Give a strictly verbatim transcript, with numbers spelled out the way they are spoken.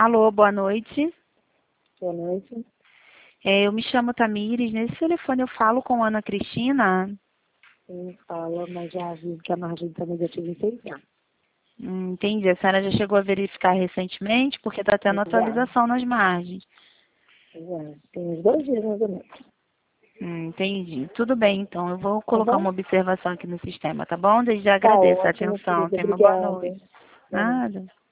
Alô, boa noite. Boa noite. É, eu me chamo Tamires. Nesse telefone eu falo com Ana Cristina. Sim, fala, mas já vi que a margem está negativa em seis anos. Hum, entendi. A senhora já chegou a verificar recentemente, porque está tendo Já, atualização nas margens. já. Tem uns dois dias mais ou menos. Hum, entendi. Tudo bem, então. Eu vou Tá colocar bom? uma observação aqui no sistema, tá bom? Desde já Tá agradeço a ótimo, atenção. querida. Tenha uma boa Obrigada. noite. Boa noite. Nada.